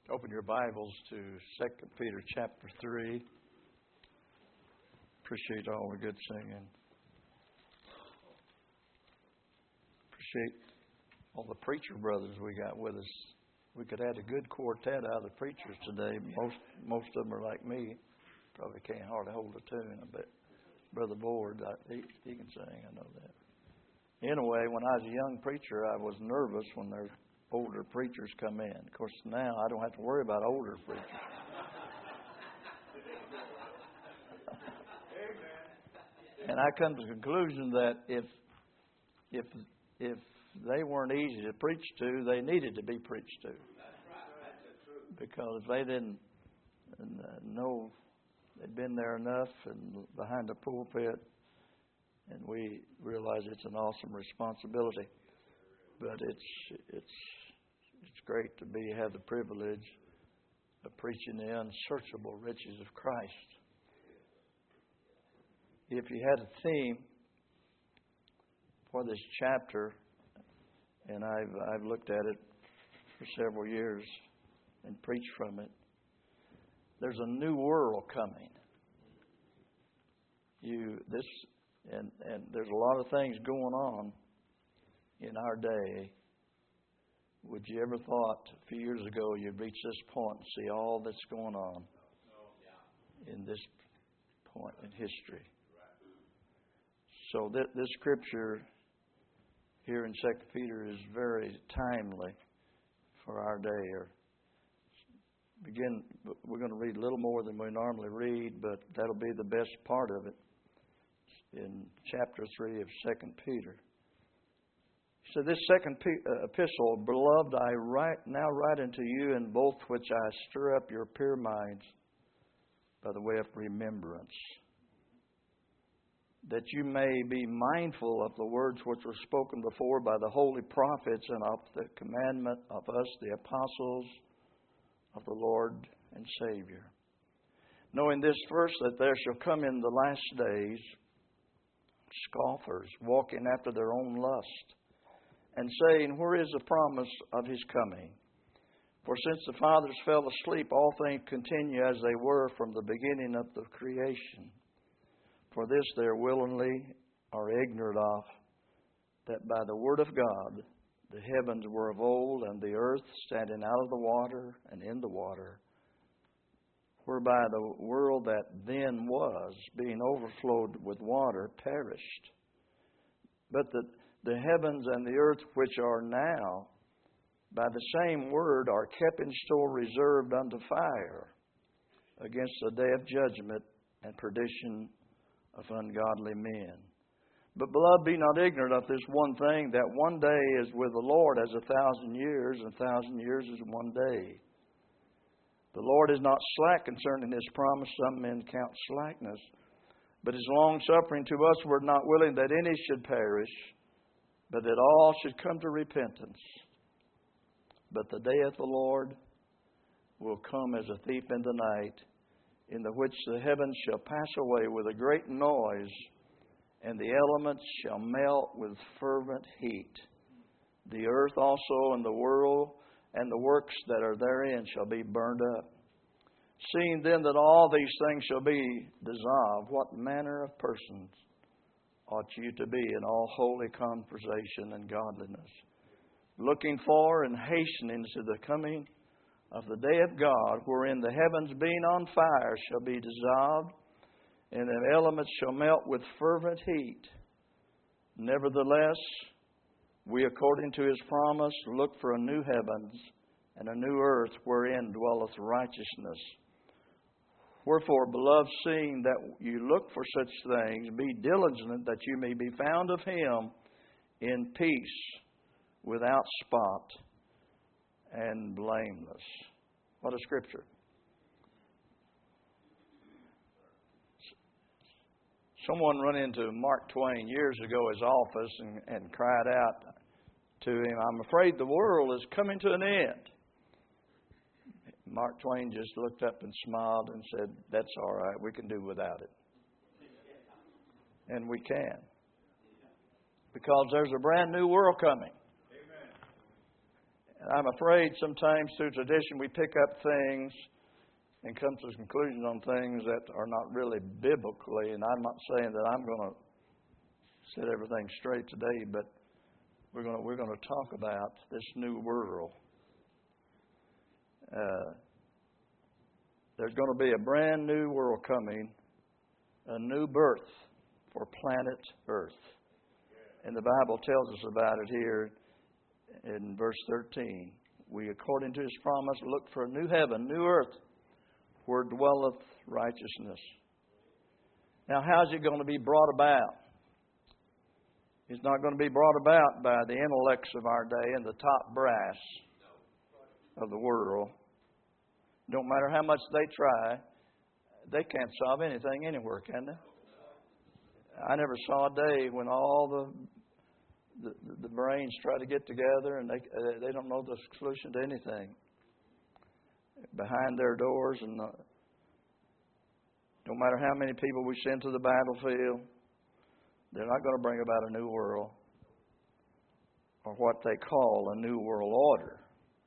Open your Bibles to 2 Peter chapter 3. Appreciate all the good singing. Appreciate all the preacher brothers we got with us. We could add a good quartet out of the preachers today. Most of them are like me. Probably can't hardly hold a tune. I bet Brother Board, he can sing. I know that. Anyway, when I was a young preacher, I was nervous when there's older preachers come in. Of course, now I don't have to worry about older preachers. And I come to the conclusion that if they weren't easy to preach to, they needed to be preached to. Because they didn't know they'd been there enough and behind the pulpit, and we realize it's an awesome responsibility. But it's great to have the privilege of preaching the unsearchable riches of Christ. If you had a theme for this chapter, and I've looked at it for several years and preached from it, there's a new world coming. And there's a lot of things going on in our day. Would you ever thought a few years ago you'd reach this point and see all that's going on in this point in history? So this scripture here in 2 Peter is very timely for our day. We're going to read a little more than we normally read, but that'll be the best part of it in chapter 3 of 2 Peter. So this second epistle, beloved, I now write unto you in both which I stir up your pure minds by the way of remembrance, that you may be mindful of the words which were spoken before by the holy prophets and of the commandment of us, the apostles of the Lord and Savior. Knowing this first, that there shall come in the last days scoffers, walking after their own lust, and saying, where is the promise of his coming? For since the fathers fell asleep, all things continue as they were from the beginning of the creation. For this they willingly are ignorant of, that by the word of God the heavens were of old, and the earth standing out of the water and in the water, whereby the world that then was, being overflowed with water, perished. But the heavens and the earth which are now, by the same word, are kept in store reserved unto fire, against the day of judgment and perdition of ungodly men. But, beloved, be not ignorant of this one thing, that one day is with the Lord as 1,000 years, and 1,000 years is one day. The Lord is not slack concerning his promise, some men count slackness, but is long-suffering to us, we're not willing that any should perish, but that all should come to repentance. But the day of the Lord will come as a thief in the night, in the which the heavens shall pass away with a great noise, and the elements shall melt with fervent heat. The earth also and the world and the works that are therein shall be burned up. Seeing then that all these things shall be dissolved, what manner of persons ought you to be in all holy conversation and godliness, looking for and hastening to the coming of the day of God, wherein the heavens being on fire shall be dissolved, and the elements shall melt with fervent heat. Nevertheless, we, according to his promise, look for a new heavens and a new earth wherein dwelleth righteousness. Wherefore, beloved, seeing that you look for such things, be diligent that you may be found of him in peace, without spot, and blameless. What a scripture. Someone run into Mark Twain years ago at his office and cried out to him, I'm afraid the world is coming to an end. Mark Twain just looked up and smiled and said, that's all right, we can do without it. And we can. Because there's a brand new world coming. And I'm afraid sometimes through tradition we pick up things and come to conclusions on things that are not really biblically. And I'm not saying that I'm going to set everything straight today, but we're going to talk about this new world. There's going to be a brand new world coming, a new birth for planet Earth. And the Bible tells us about it here in verse 13. We, according to His promise, look for a new heaven, new earth, where dwelleth righteousness. Now, how's it going to be brought about? It's not going to be brought about by the intellects of our day and the top brass of the world. No matter how much they try, they can't solve anything anywhere, can they? I never saw a day when all the brains try to get together and they don't know the solution to anything. Behind their doors, and no matter how many people we send to the battlefield, they're not going to bring about a new world or what they call a new world order.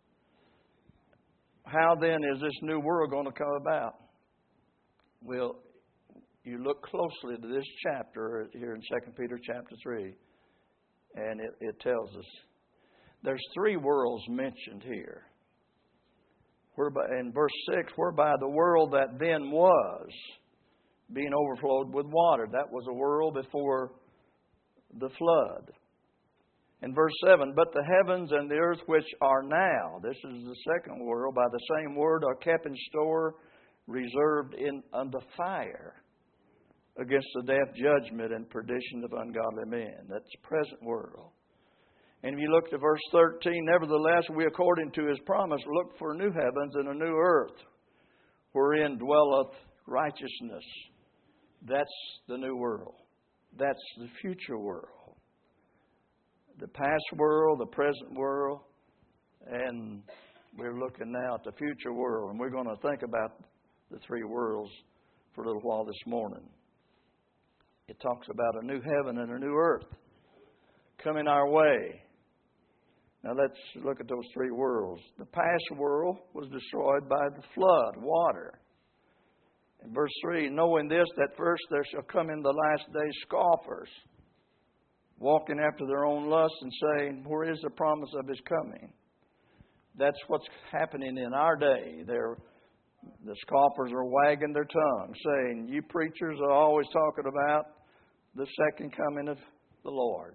How then is this new world going to come about? Well, you look closely to this chapter here in 2 Peter chapter 3, and it tells us there's three worlds mentioned here. Whereby, in verse 6, whereby the world that then was being overflowed with water. That was a world before the flood. In verse 7, but the heavens and the earth which are now, this is the second world, by the same word are kept in store, reserved unto fire, against the death, judgment, and perdition of ungodly men. That's the present world. And if you look to verse 13, nevertheless, we according to His promise look for new heavens and a new earth, wherein dwelleth righteousness. That's the new world. That's the future world. The past world, the present world, and we're looking now at the future world. And we're going to think about the three worlds for a little while this morning. It talks about a new heaven and a new earth coming our way. Now let's look at those three worlds. The past world was destroyed by the flood, water. In verse 3, knowing this, that first there shall come in the last days scoffers, walking after their own lusts and saying, where is the promise of His coming? That's what's happening in our day. The scoffers are wagging their tongue, saying, you preachers are always talking about the second coming of the Lord.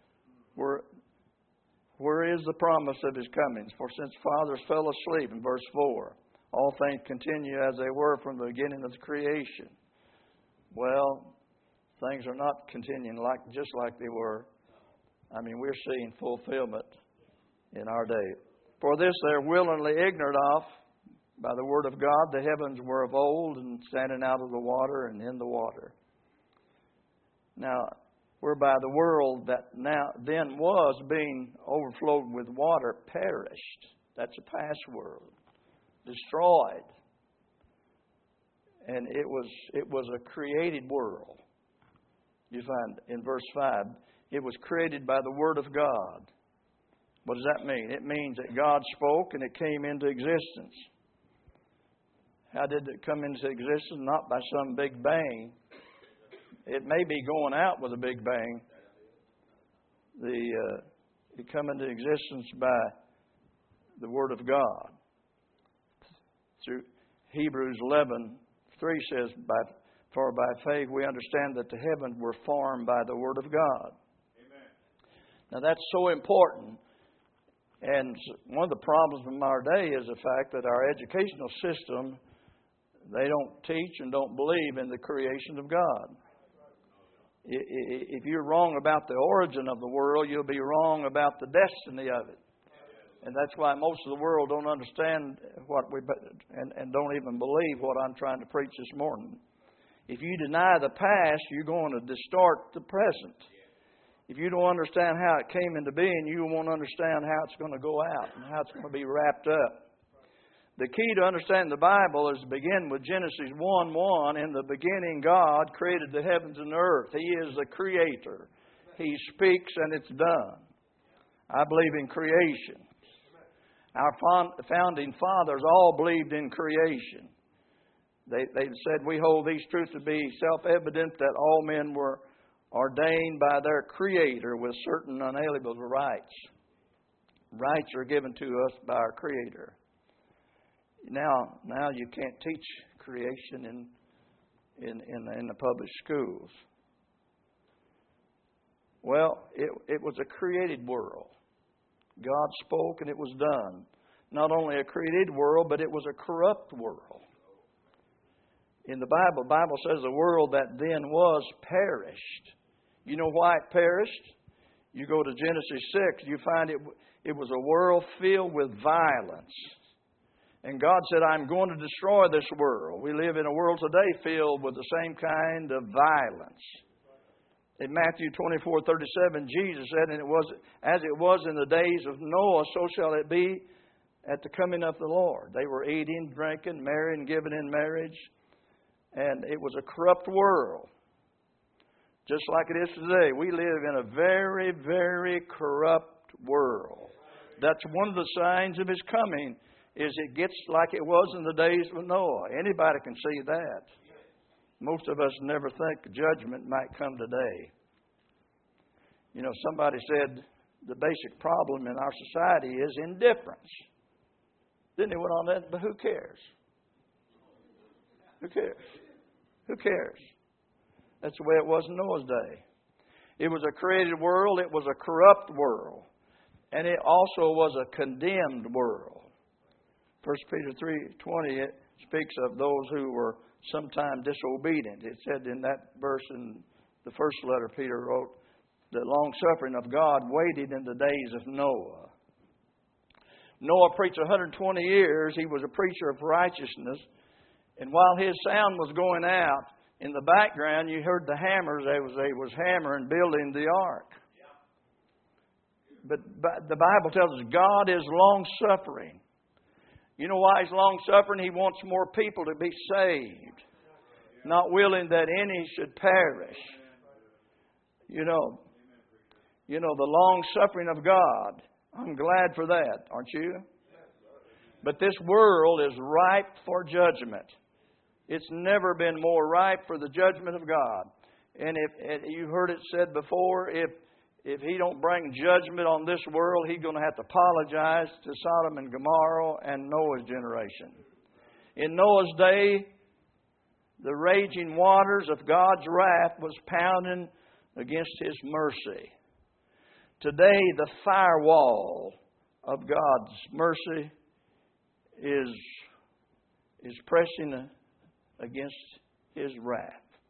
Where is the promise of His coming? For since fathers fell asleep, in verse 4, all things continue as they were from the beginning of the creation. Well, things are not continuing just like they were. I mean, we're seeing fulfillment in our day. For this they're willingly ignorant of, by the word of God, the heavens were of old and standing out of the water and in the water. Now, whereby the world that now then was being overflowed with water perished. That's a past world. Destroyed. And it was a created world. You find in verse 5, it was created by the word of God. What does that mean? It means that God spoke and it came into existence. How did it come into existence? Not by some big bang. It may be going out with a big bang. It come into existence by the Word of God. Through Hebrews 11:3 says, for by faith we understand that the heavens were formed by the Word of God. Amen. Now that's so important. And one of the problems in our day is the fact that our educational system, they don't teach and don't believe in the creation of God. If you're wrong about the origin of the world, you'll be wrong about the destiny of it. And that's why most of the world don't understand and don't even believe what I'm trying to preach this morning. If you deny the past, you're going to distort the present. If you don't understand how it came into being, you won't understand how it's going to go out and how it's going to be wrapped up. The key to understanding the Bible is to begin with Genesis 1:1. In the beginning, God created the heavens and the earth. He is the creator. He speaks and it's done. I believe in creation. Our founding fathers all believed in creation. They said, we hold these truths to be self-evident that all men were ordained by their Creator with certain unalienable rights. Rights are given to us by our Creator. Now you can't teach creation in the public schools. Well, it was a created world. God spoke and it was done. Not only a created world, but it was a corrupt world. In the Bible says the world that then was perished. You know why it perished? You go to Genesis 6, you find it was a world filled with violence. And God said, I'm going to destroy this world. We live in a world today filled with the same kind of violence. In Matthew 24:37, Jesus said, and it was as it was in the days of Noah, so shall it be at the coming of the Lord. They were eating, drinking, marrying, giving in marriage. And it was a corrupt world. Just like it is today. We live in a very, very corrupt world. That's one of the signs of His coming, is it gets like it was in the days of Noah. Anybody can see that. Most of us never think judgment might come today. You know, somebody said the basic problem in our society is indifference. Then they went on that, but who cares? Who cares? Who cares? That's the way it was in Noah's day. It was a created world. It was a corrupt world. And it also was a condemned world. 1 Peter 3:20, it speaks of those who were sometime disobedient. It said in that verse in the first letter Peter wrote, the long-suffering of God waited in the days of Noah. Noah preached 120 years. He was a preacher of righteousness. And while his sound was going out, in the background you heard the hammers. They was hammering, building the ark. But the Bible tells us God is long-suffering. You know why He's long-suffering? He wants more people to be saved. Not willing that any should perish. You know the long-suffering of God. I'm glad for that, aren't you? But this world is ripe for judgment. It's never been more ripe for the judgment of God. And if you heard it said before, if He don't bring judgment on this world, He's going to have to apologize to Sodom and Gomorrah and Noah's generation. In Noah's day, the raging waters of God's wrath was pounding against His mercy. Today, the firewall of God's mercy is pressing against His wrath.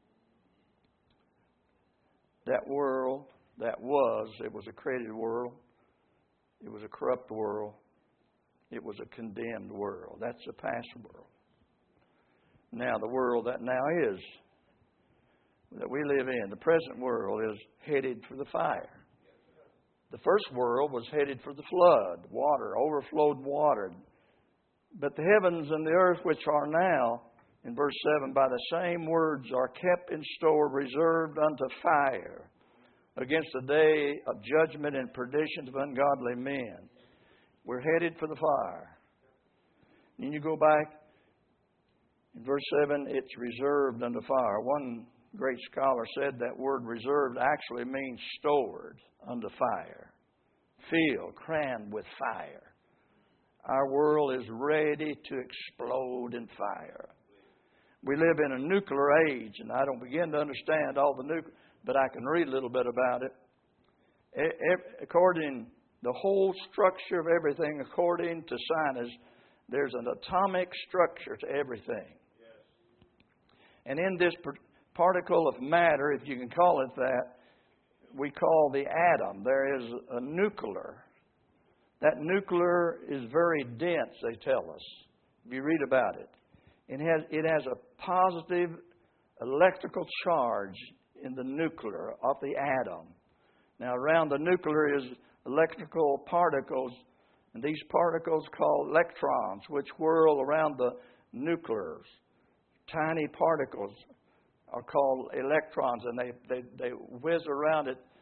That world it was a created world. It was a corrupt world. It was a condemned world. That's the past world. Now, the world that now is, that we live in, the present world, is headed for the fire. The first world was headed for the flood, water, overflowed water. But the heavens and the earth which are now, in verse 7, by the same words are kept in store, reserved unto fire, against the day of judgment and perdition of ungodly men. We're headed for the fire. And you go back, in verse 7, it's reserved unto fire. One great scholar said that word reserved actually means stored unto fire. Filled, crammed with fire. Our world is ready to explode in fire. We live in a nuclear age, and I don't begin to understand all the nuclear, but I can read a little bit about it. According the whole structure of everything, according to scientists, there's an atomic structure to everything. And in this particle of matter, if you can call it that, we call the atom. There is a nuclear. That nuclear is very dense, they tell us, if you read about it. It has a positive electrical charge in the nuclear of the atom. Now, around the nuclear is electrical particles, and these particles called electrons, which whirl around the nuclears. Tiny particles are called electrons, and they whiz around it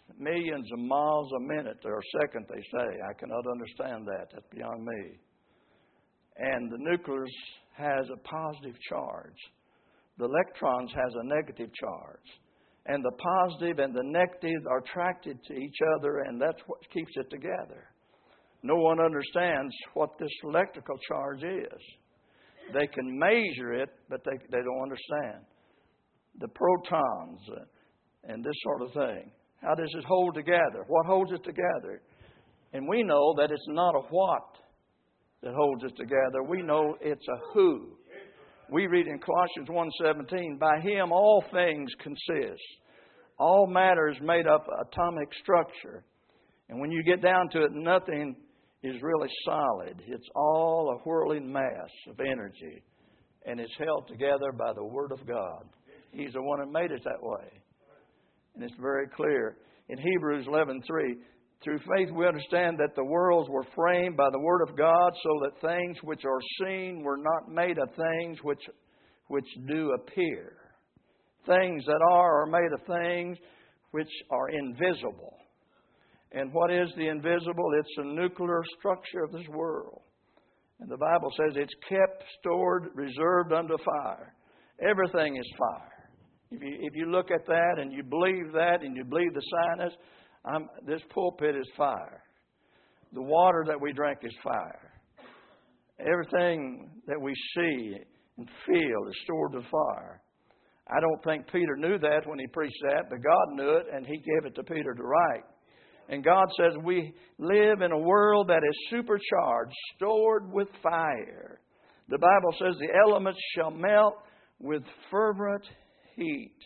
millions of miles a minute or a second, they say. I cannot understand that. That's beyond me. And the nucleus has a positive charge. The electrons has a negative charge. And the positive and the negative are attracted to each other, and that's what keeps it together. No one understands what this electrical charge is. They can measure it, but they don't understand. The protons and this sort of thing. How does it hold together? What holds it together? And we know that it's not a what that holds it together. We know it's a who. We read in Colossians 1:17, by Him all things consist. All matter is made up of atomic structure. And when you get down to it, nothing is really solid. It's all a whirling mass of energy. And it's held together by the Word of God. He's the one that made it that way. And it's very clear. In Hebrews 11:3, through faith we understand that the worlds were framed by the Word of God, so that things which are seen were not made of things which do appear. Things that are made of things which are invisible. And what is the invisible? It's the nuclear structure of this world. And the Bible says it's kept, stored, reserved unto fire. Everything is fire. If you look at that and you believe that and you believe the sign is, this pulpit is fire. The water that we drink is fire. Everything that we see and feel is stored to fire. I don't think Peter knew that when he preached that, but God knew it and He gave it to Peter to write. And God says we live in a world that is supercharged, stored with fire. The Bible says the elements shall melt with fervent heat.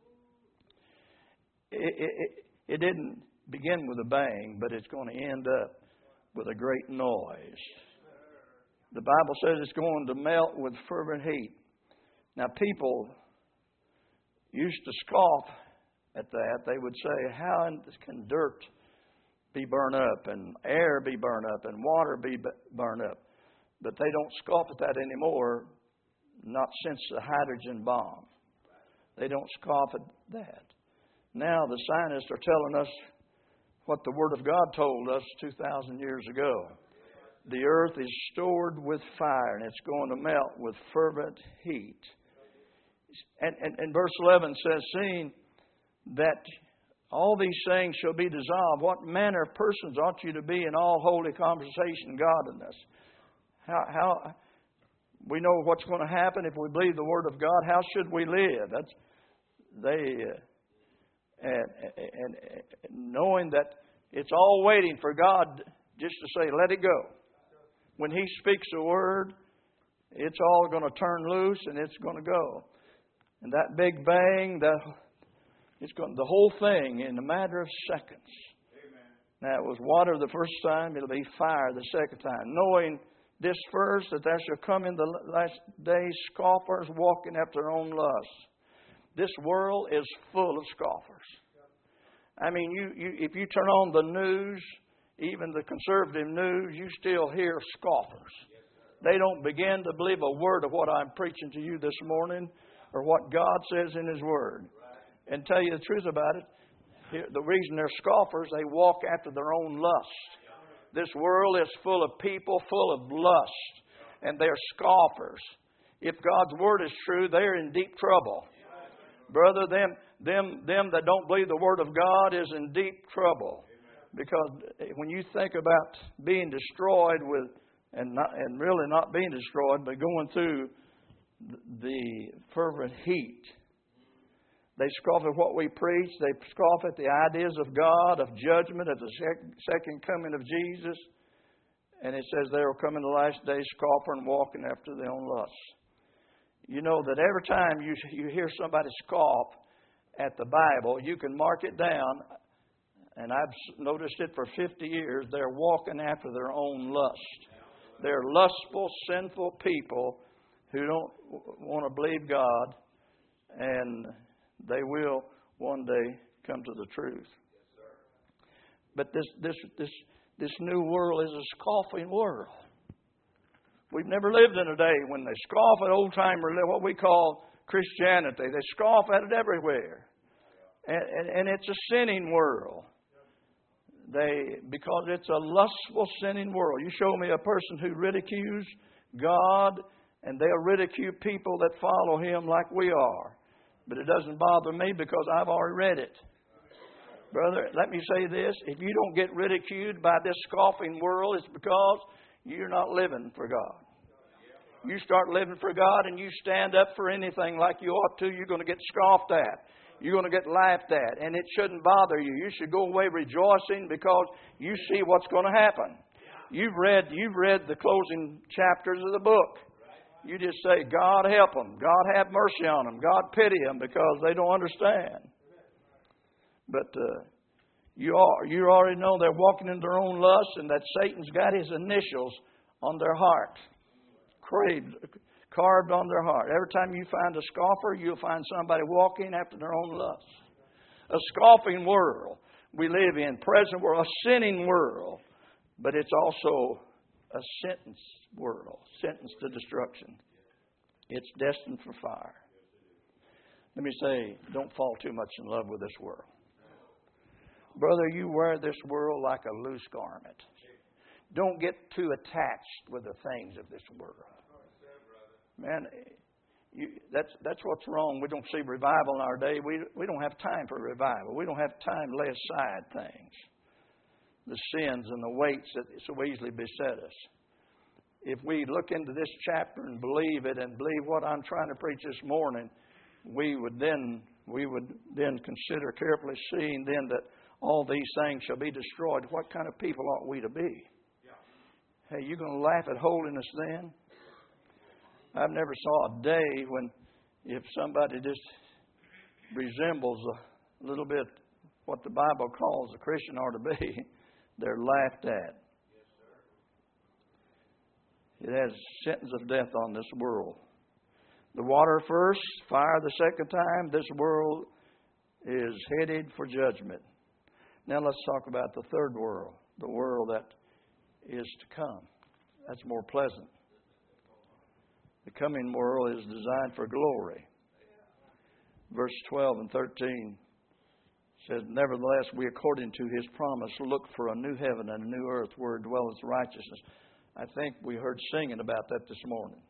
It didn't begin with a bang, but it's going to end up with a great noise. The Bible says it's going to melt with fervent heat. Now, people used to scoff at that. They would say, how can dirt be burned up and air be burned up and water be burned up? But they don't scoff at that anymore, not since the hydrogen bomb. They don't scoff at that. Now the scientists are telling us what the Word of God told us 2,000 years ago. The earth is stored with fire, and it's going to melt with fervent heat. And verse 11 says, seeing that all these things shall be dissolved, what manner of persons ought you to be in all holy conversation and godliness? How we know what's going to happen if we believe the Word of God. How should we live? And knowing that it's all waiting for God just to say, let it go. When He speaks a word, it's all going to turn loose and it's going to go. And that big bang, the whole thing in a matter of seconds. Amen. Now it was water the first time, it'll be fire the second time. Knowing this first, that there shall come in the last days scoffers walking after their own lusts. This world is full of scoffers. I mean, if you turn on the news, even the conservative news, you still hear scoffers. They don't begin to believe a word of what I'm preaching to you this morning or what God says in His Word. And tell you the truth about it, the reason they're scoffers, they walk after their own lust. This world is full of people full of lust, and they're scoffers. If God's Word is true, they're in deep trouble. Brother, them that don't believe the Word of God is in deep trouble. Because when you think about being destroyed and really not being destroyed, but going through the fervent heat. They scoff at what we preach. They scoff at the ideas of God, of judgment, at the second coming of Jesus. And it says they will come in the last days scoffing and walking after their own lusts. You know that every time you hear somebody scoff at the Bible, you can mark it down. And I've noticed it for 50 years. They're walking after their own lust. They're lustful, sinful people who don't want to believe God, and they will one day come to the truth. But this new world is a scoffing world. We've never lived in a day when they scoff at old-timer, what we call Christianity. They scoff at it everywhere. And it's a sinning world. because it's a lustful, sinning world. You show me a person who ridicules God, and they'll ridicule people that follow Him like we are. But it doesn't bother me because I've already read it. Brother, let me say this. If you don't get ridiculed by this scoffing world, it's because you're not living for God. You start living for God and you stand up for anything like you ought to, you're going to get scoffed at. You're going to get laughed at. And it shouldn't bother you. You should go away rejoicing because you see what's going to happen. You've read the closing chapters of the book. You just say, God help them. God have mercy on them. God pity them because they don't understand. But you already know they're walking in their own lust and that Satan's got his initials on their heart. Carved on their heart. Every time you find a scoffer, you'll find somebody walking after their own lust. A scoffing world we live in, present world, a sinning world. But it's also a sentenced world, sentenced to destruction. It's destined for fire. Let me say, don't fall too much in love with this world. Brother, you wear this world like a loose garment. Don't get too attached with the things of this world. Man, that's what's wrong. We don't see revival in our day. We don't have time for revival. We don't have time to lay aside things. The sins and the weights that so easily beset us. If we look into this chapter and believe it and believe what I'm trying to preach this morning, we would then consider carefully, seeing then that all these things shall be destroyed. What kind of people ought we to be? Hey, you going to laugh at holiness then? I've never saw a day when if somebody just resembles a little bit what the Bible calls a Christian ought to be, they're laughed at. It has sentence of death on this world. The water first, fire the second time. This world is headed for judgment. Now let's talk about the third world, the world that is to come. That's more pleasant. The coming world is designed for glory. Verse 12 and 13 says, nevertheless, we according to His promise look for a new heaven and a new earth where dwelleth righteousness. I think we heard singing about that this morning.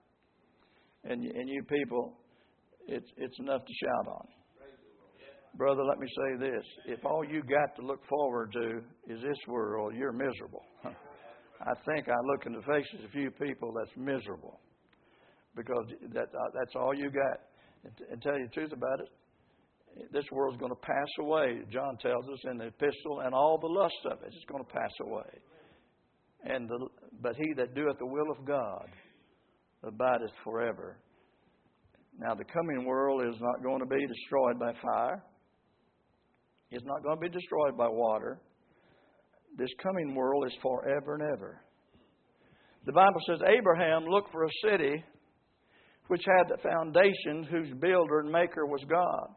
And you people, it's enough to shout on. Brother, let me say this. If all you got to look forward to is this world, you're miserable. I think I look in the faces of a few people that's miserable. Because that's all you got. And tell you the truth about it, this world's going to pass away. John tells us in the epistle, and all the lust of it is going to pass away. But he that doeth the will of God abideth forever. Now the coming world is not going to be destroyed by fire. It's not going to be destroyed by water. This coming world is forever and ever. The Bible says Abraham looked for a city which had the foundation, whose builder and maker was God.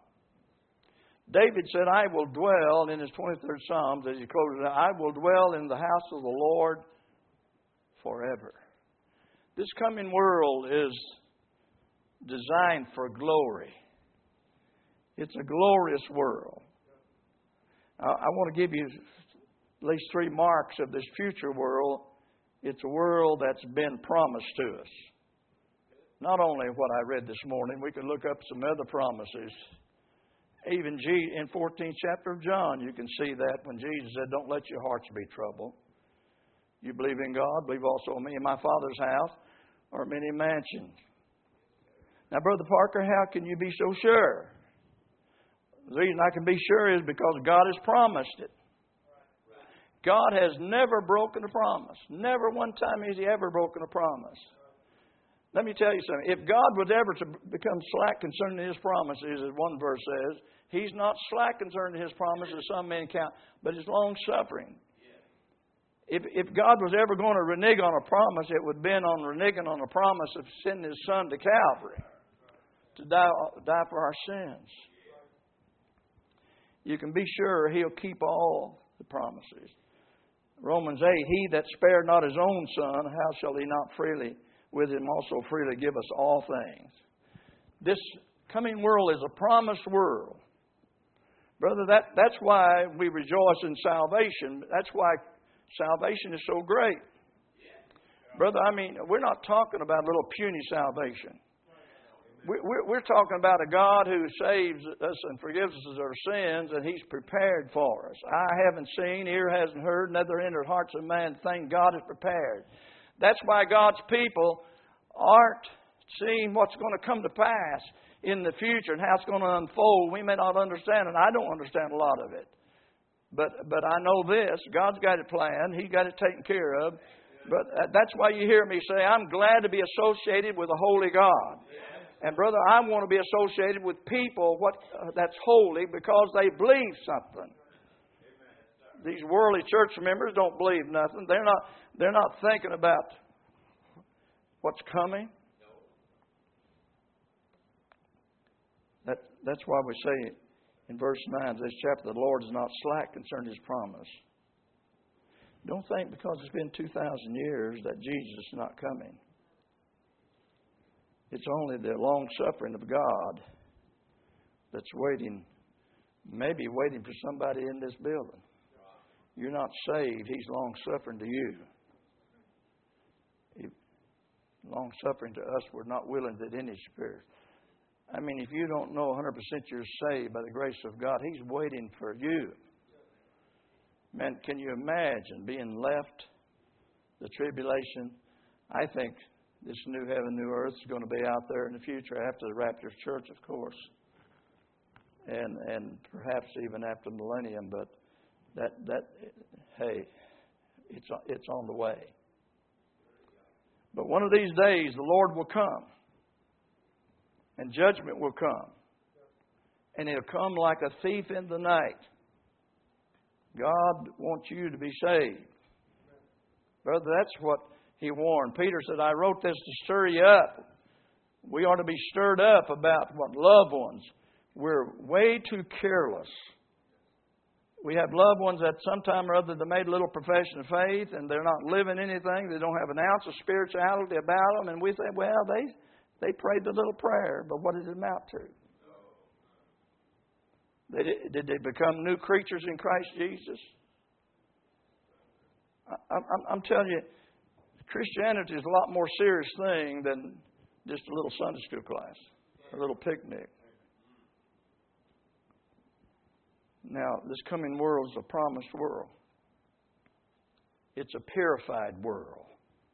David said, I will dwell, in his 23rd Psalms, as he closes it, I will dwell in the house of the Lord forever. This coming world is designed for glory. It's a glorious world. I want to give you at least 3 marks of this future world. It's a world that's been promised to us. Not only what I read this morning, we could look up some other promises. Even in 14th chapter of John, you can see that when Jesus said, don't let your hearts be troubled. You believe in God, believe also in me. In my Father's house are many mansions. Now, Brother Parker, how can you be so sure? The reason I can be sure is because God has promised it. God has never broken a promise. Never one time has He ever broken a promise. Let me tell you something. If God was ever to become slack concerning His promises, as one verse says, He's not slack concerning His promises, as some men count, but He's long-suffering. If God was ever going to renege on a promise, it would have been on reneging on a promise of sending His Son to Calvary to die for our sins. You can be sure He'll keep all the promises. Romans 8, He that spared not His own Son, how shall He not freely with Him also freely give us all things? This coming world is a promised world. Brother, that's why we rejoice in salvation. That's why salvation is so great. Brother, I mean, we're not talking about little puny salvation. We're talking about a God who saves us and forgives us our sins, and He's prepared for us. Eye haven't seen, ear hasn't heard, neither entered hearts of man, thing God has prepared. That's why God's people aren't seeing what's going to come to pass in the future and how it's going to unfold. We may not understand, and I don't understand a lot of it. But I know this, God's got it planned, He's got it taken care of. But that's why you hear me say, I'm glad to be associated with a holy God. And brother, I want to be associated with people that's holy because they believe something. These worldly church members don't believe nothing. They're not thinking about what's coming. That's why we say in verse 9 of this chapter, the Lord is not slack concerning His promise. Don't think because it's been 2,000 years that Jesus is not coming. It's only the long suffering of God that's waiting, maybe waiting for somebody in this building. You're not saved. He's long suffering to you. Long suffering to us, we're not willing that any spirit. I mean, if you don't know 100% you're saved by the grace of God, He's waiting for you. Man, can you imagine being left the tribulation? I think this new heaven, new earth is going to be out there in the future after the rapture of the church, of course, and perhaps even after the millennium. But hey, it's on the way. But one of these days, the Lord will come, and judgment will come, and He'll come like a thief in the night. God wants you to be saved. Brother, that's what He warned. Peter said, I wrote this to stir you up. We ought to be stirred up about what loved ones. We're way too careless. We have loved ones that sometime or other they made a little profession of faith and they're not living anything. They don't have an ounce of spirituality about them. And we say, well, they prayed the little prayer, but what did it amount to? Did they become new creatures in Christ Jesus? I'm telling you, Christianity is a lot more serious thing than just a little Sunday school class, a little picnic. Now, this coming world is a promised world. It's a purified world.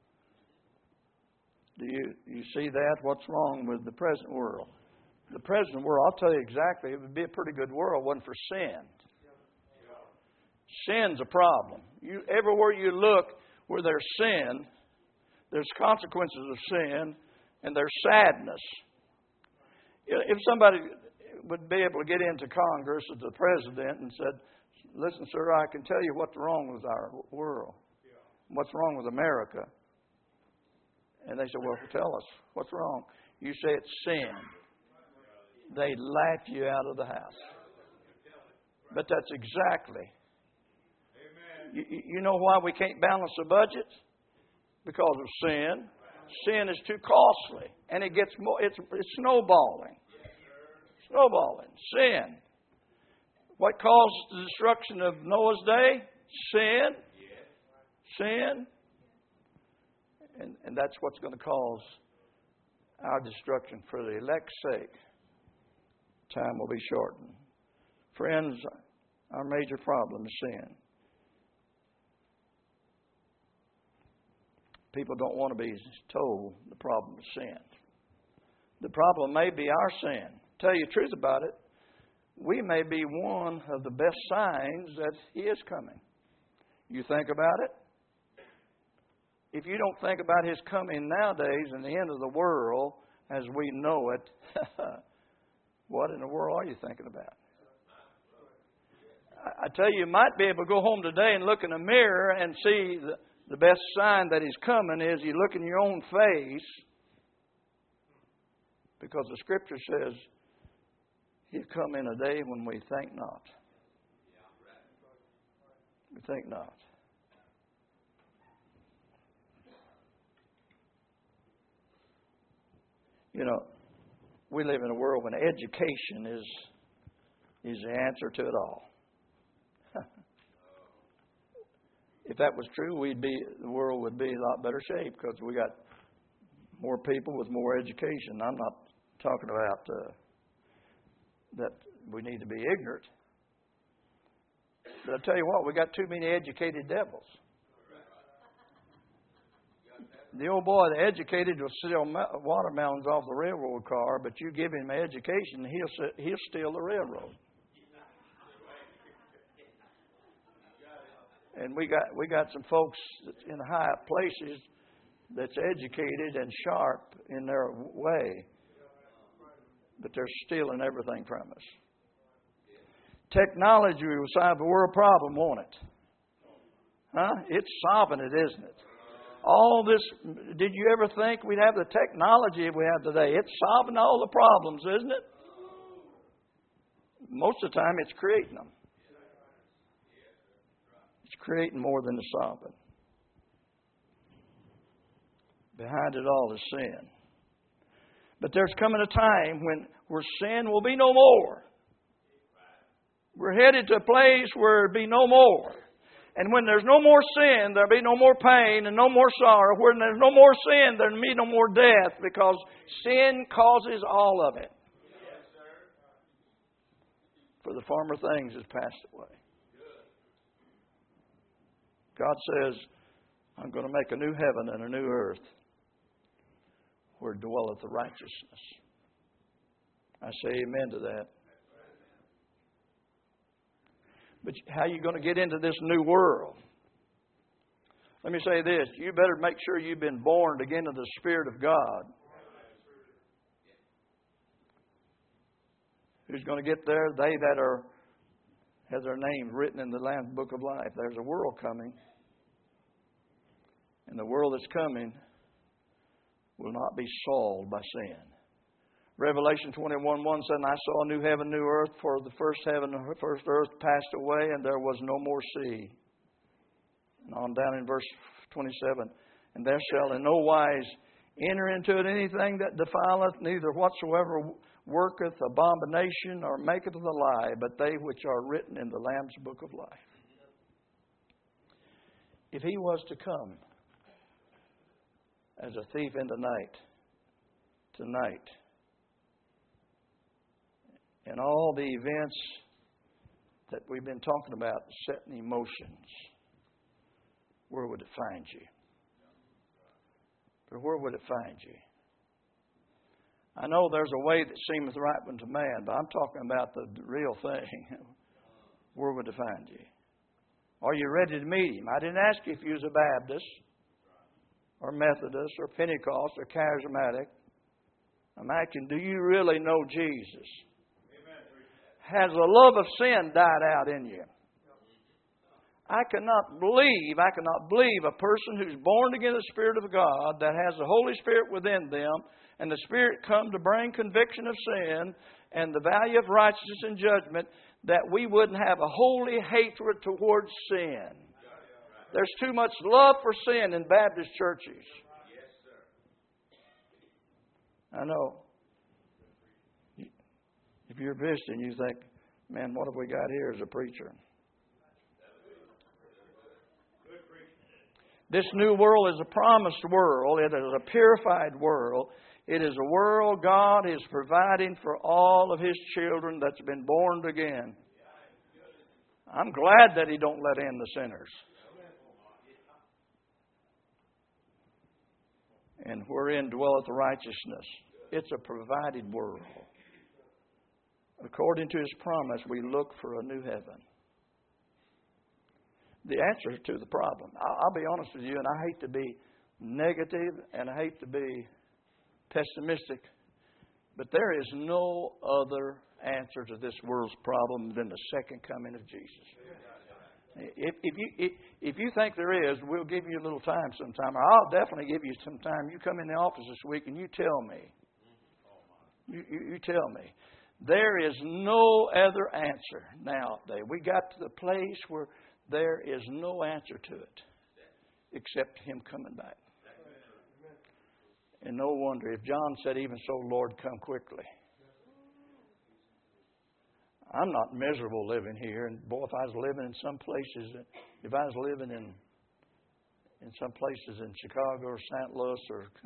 Do you see that? What's wrong with the present world? The present world, I'll tell you exactly, it would be a pretty good world if it wasn't for sin. Sin's a problem. Everywhere you look where there's sin, there's consequences of sin, and there's sadness. If somebody would be able to get into Congress as the president and said, listen, sir, I can tell you what's wrong with our world. What's wrong with America? And they said, well, tell us, what's wrong? You say it's sin. They laugh you out of the house. But that's exactly. You know why we can't balance the budget? Because of sin. Sin is too costly. And it gets more, it's snowballing. Snowballing. Sin. What caused the destruction of Noah's day? Sin. Sin. And that's what's going to cause our destruction for the elect's sake. Time will be shortened. Friends, our major problem is sin. People don't want to be told the problem is sin. The problem may be our sin. Tell you the truth about it, we may be one of the best signs that He is coming. You think about it? If you don't think about His coming nowadays and the end of the world as we know it, what in the world are you thinking about? I tell you, you might be able to go home today and look in a mirror and see the best sign that He's coming is you look in your own face, because the Scripture says He'll come in a day when we think not. We think not. You know, we live in a world when education is the answer to it all. If that was true, the world would be in a lot better shape because we got more people with more education. I'm not talking about that we need to be ignorant. But I tell you what, we got too many educated devils. The old boy, the educated, will steal watermelons off the railroad car, but you give him education, he'll steal the railroad. And we got some folks in high places that's educated and sharp in their way, but they're stealing everything from us. Technology will solve the world problem, won't it? Huh? It's solving it, isn't it? All this, did you ever think we'd have the technology we have today? It's solving all the problems, isn't it? Most of the time it's creating them. It's creating more than it's solving. Behind it all is sin. But there's coming a time where sin will be no more. We're headed to a place where there'll be no more. And when there's no more sin, there'll be no more pain and no more sorrow. When there's no more sin, there'll be no more death, because sin causes all of it. For the former things has passed away. God says, I'm going to make a new heaven and a new earth where dwelleth the righteousness. I say amen to that. But how are you going to get into this new world? Let me say this. You better make sure you've been born again of the Spirit of God. Who's going to get there? They that have their names written in the Lamb's Book of Life. There's a world coming. And the world that's coming will not be soiled by sin. Revelation 21:1 said, I saw a new heaven, new earth, for the first heaven and the first earth passed away, and there was no more sea. And on down in verse 27, and there shall in no wise enter into it anything that defileth, neither whatsoever worketh abomination or maketh a lie, but they which are written in the Lamb's Book of Life. If He was to come as a thief in the night, tonight, and all the events that we've been talking about set in emotions, where would it find you? But where would it find you? I know there's a way that seemeth right unto man, but I'm talking about the real thing. Where would it find you? Are you ready to meet Him? I didn't ask you if you was a Baptist or Methodist or Pentecost or Charismatic. I'm asking, do you really know Jesus? Has the love of sin died out in you? I cannot believe a person who's born again of the Spirit of God, that has the Holy Spirit within them, and the Spirit come to bring conviction of sin and the value of righteousness and judgment, that we wouldn't have a holy hatred towards sin. There's too much love for sin in Baptist churches. I know. If you're visiting, you think, man, what have we got here as a preacher? This new world is a promised world. It is a purified world. It is a world God is providing for all of His children that's been born again. I'm glad that He don't let in the sinners. And wherein dwelleth righteousness. It's a provided world. According to His promise, we look for a new heaven. The answer to the problem. I'll be honest with you, and I hate to be negative and I hate to be pessimistic, but there is no other answer to this world's problem than the second coming of Jesus. If you think there is, we'll give you a little time sometime. Or I'll definitely give you some time. You come in the office this week and you tell me. You tell me. There is no other answer nowadays. We got to the place where there is no answer to it except Him coming back. And no wonder if John said, even so, Lord, come quickly. I'm not miserable living here. And boy, if I was living in some places, if I was living in some places in Chicago or St. Louis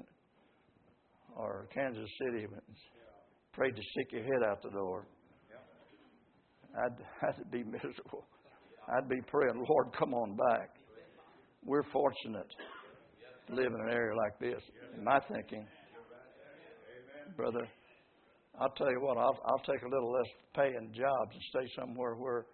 or Kansas City, afraid to stick your head out the door, I'd be miserable. I'd be praying, Lord, come on back. We're fortunate to live in an area like this. In my thinking, brother, I'll tell you what, I'll take a little less paying job and stay somewhere where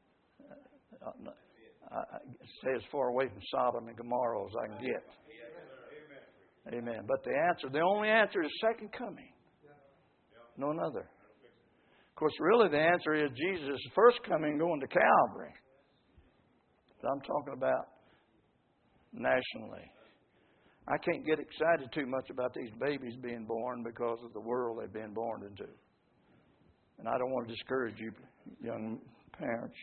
stay as far away from Sodom and Gomorrah as I can get. Amen. But the only answer is second coming. No another. Of course, really the answer is Jesus' first coming going to Calvary. But I'm talking about nationally. I can't get excited too much about these babies being born because of the world they've been born into. And I don't want to discourage you, young parents.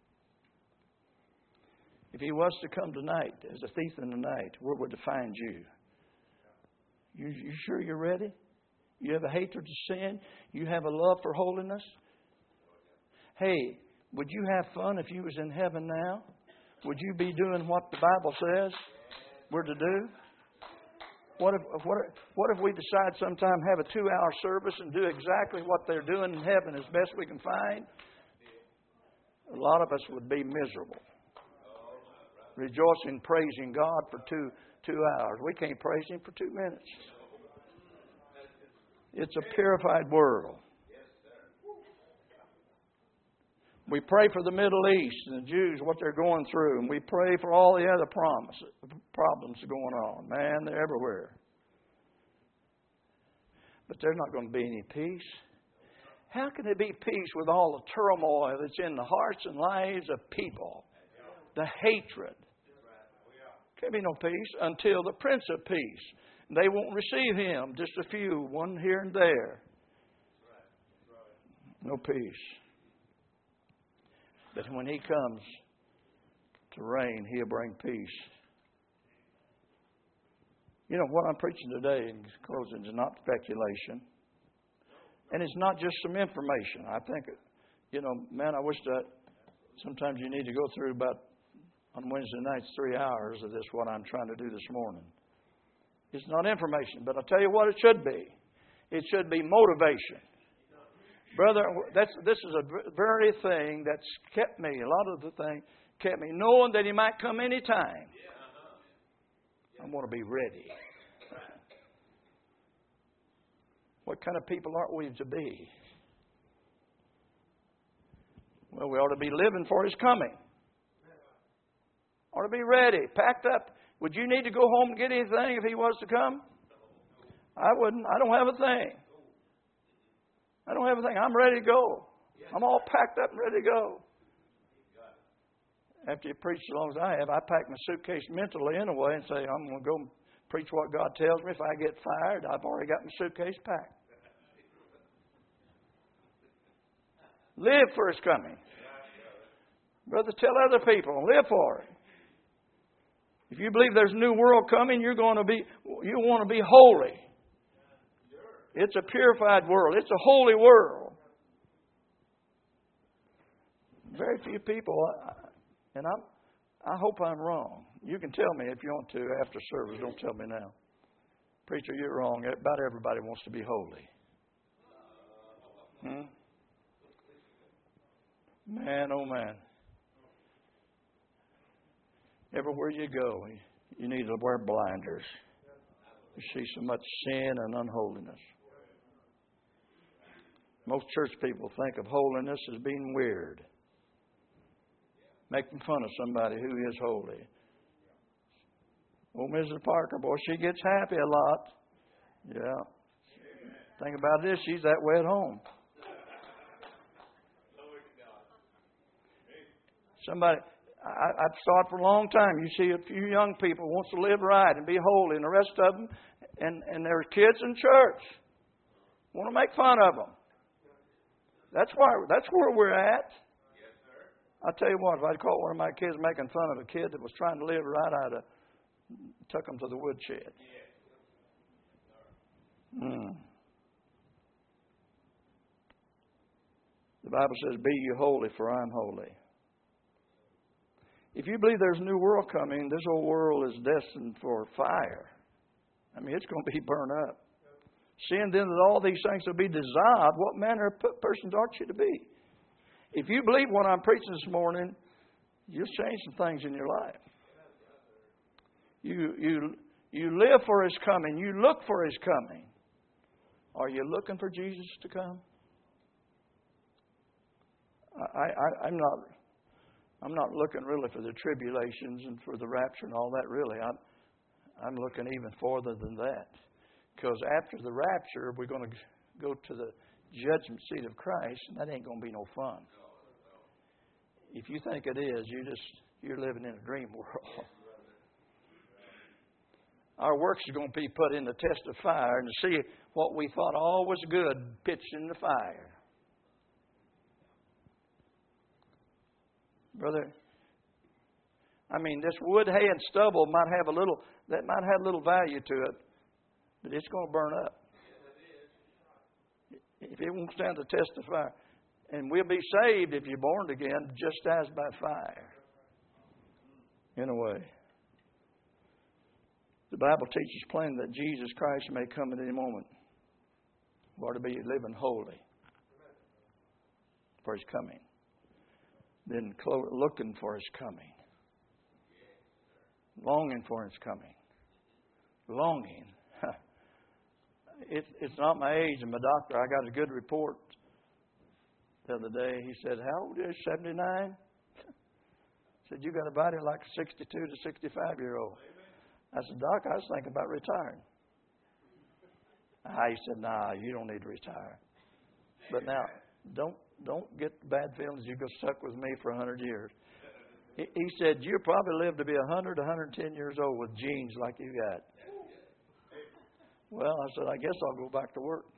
If He was to come tonight as a thief in the night, where would He find you? You sure you're ready? You have a hatred to sin? You have a love for holiness? Hey, would you have fun if you was in heaven now? Would you be doing what the Bible says we're to do? What if we decide sometime have a 2-hour service and do exactly what they're doing in heaven as best we can find? A lot of us would be miserable. Rejoicing, praising God for two hours. We can't praise Him for 2 minutes. It's a purified world. We pray for the Middle East and the Jews, what they're going through. And we pray for all the other problems going on. Man, they're everywhere. But there's not going to be any peace. How can there be peace with all the turmoil that's in the hearts and lives of people? The hatred. Can't be no peace until the Prince of Peace. They won't receive Him. Just a few, one here and there. No peace. But when He comes to reign, He'll bring peace. You know, what I'm preaching today in closing is not speculation. And it's not just some information. I think, man, I wish that sometimes you need to go through on Wednesday nights 3 hours of this, what I'm trying to do this morning. It's not information, but I'll tell you what it should be. It should be motivation. Brother, this is a very thing that's kept me, a lot of the thing kept me, knowing that He might come any time. I want to be ready. What kind of people aren't we to be? Well, we ought to be living for His coming. Ought to be ready, packed up. Would you need to go home and get anything if He was to come? I wouldn't. I don't have a thing. I don't have a thing. I'm ready to go. I'm all packed up and ready to go. After you preach as long as I have, I pack my suitcase mentally anyway and say, I'm going to go preach what God tells me. If I get fired, I've already got my suitcase packed. Live for His coming. Brother, tell other people, live for it. If you believe there's a new world coming, you want to be holy. It's a purified world. It's a holy world. Very few people, and I hope I'm wrong. You can tell me if you want to after service. Don't tell me now. Preacher, you're wrong. About everybody wants to be holy. Man, oh man. Everywhere you go, you need to wear blinders. You see so much sin and unholiness. Most church people think of holiness as being weird. Making fun of somebody who is holy. Well, Mrs. Parker, boy, she gets happy a lot. Yeah. Thing about this, she's that way at home. Somebody, I've thought for a long time, you see a few young people wants to live right and be holy, and the rest of them, and their kids in church want to make fun of them. That's where we're at. I'll tell you what, if I'd caught one of my kids making fun of a kid that was trying to live right, I'd have took him to the woodshed. The The Bible says, be you holy, for I am holy. If you believe there's a new world coming, this old world is destined for fire. I mean, it's going to be burned up. Seeing then that all these things will be dissolved, what manner of persons ought you to be? If you believe what I'm preaching this morning, you'll change some things in your life. You live for His coming. You look for His coming. Are you looking for Jesus to come? I'm not looking really for the tribulations and for the rapture and all that. Really, I'm looking even further than that, because after the rapture, we're going to go to the judgment seat of Christ, and that ain't going to be no fun. If you think it is, you're living in a dream world. Our works are going to be put in the test of fire, and to see what we thought all was good pitched in the fire. Brother, I mean, this wood, hay, and stubble might have a little value to it, but it's going to burn up. If it won't stand the test of fire. And we'll be saved if you're born again, just as by fire. In a way. The Bible teaches plainly that Jesus Christ may come at any moment. We ought to be living holy for His coming. Then looking for His coming. Longing for His coming. Longing. It's not my age, and my doctor, I got a good report the other day. He said, how old are you? 79? Said, you got a body like a 62 to 65-year-old. I said, Doc, I was thinking about retiring. He said, nah, you don't need to retire. But now, don't get bad feelings. You go stuck with me for 100 years. He said, you'll probably live to be 100, 110 years old with genes like you got. Well, I said, I guess I'll go back to work.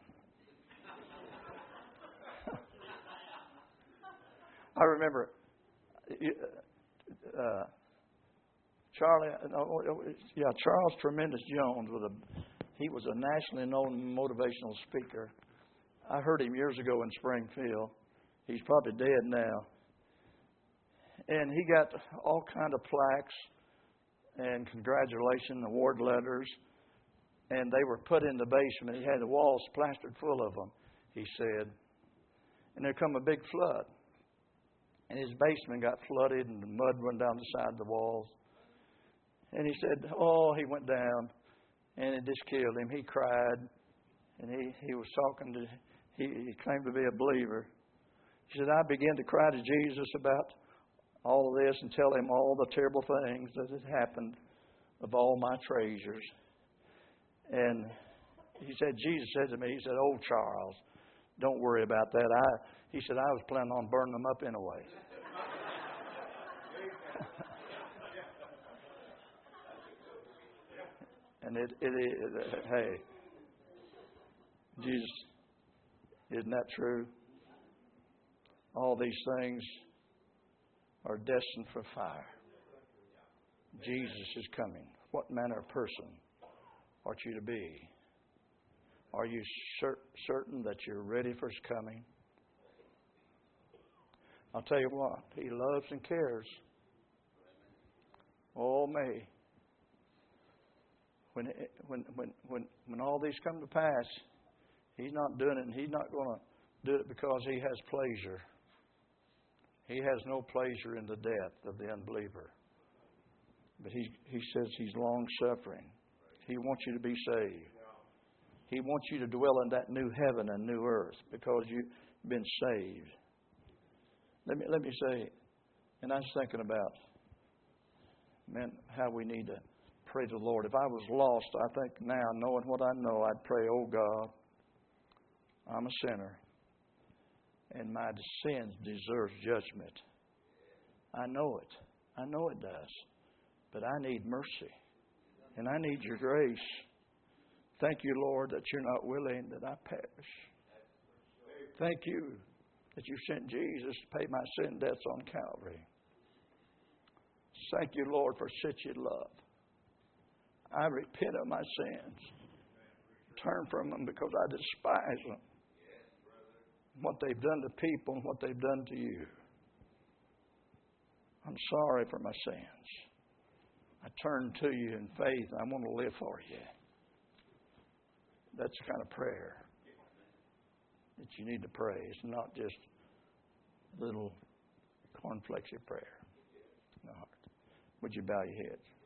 I remember Charles Tremendous Jones he was a nationally known motivational speaker. I heard him years ago in Springfield. He's probably dead now. And he got all kind of plaques and congratulation award letters. And they were put in the basement. He had the walls plastered full of them, he said. And there come a big flood. And his basement got flooded and the mud went down the side of the walls. And he said, he went down and it just killed him. He cried. And he was talking to, he claimed to be a believer. He said, I began to cry to Jesus about all of this and tell him all the terrible things that had happened of all my treasures. And he said, Jesus said to me, he said, oh, Charles, don't worry about that. He said, I was planning on burning them up anyway. And hey, Jesus, isn't that true? All these things are destined for fire. Jesus is coming. What manner of person ought you to be? Are you certain that you're ready for His coming? I'll tell you what, He loves and cares. Oh, me. When all these come to pass, He's not doing it, and He's not going to do it because He has pleasure. He has no pleasure in the death of the unbeliever. But He says He's long-suffering. He wants you to be saved. He wants you to dwell in that new heaven and new earth because you've been saved. Let me say, and I was thinking about, how we need to pray to the Lord. If I was lost, I think now, knowing what I know, I'd pray, oh God, I'm a sinner, and my sins deserve judgment. I know it. I know it does. But I need mercy, and I need your grace. Thank you, Lord, that you're not willing that I perish. Thank you that you sent Jesus to pay my sin debts on Calvary. Thank you, Lord, for such your love. I repent of my sins. Turn from them because I despise them. what they've done to people and what they've done to you. I'm sorry for my sins. I turn to you in faith. I want to live for you. That's the kind of prayer that you need to pray. It's not just little cornflakes of prayer in the heart. Would you bow your heads?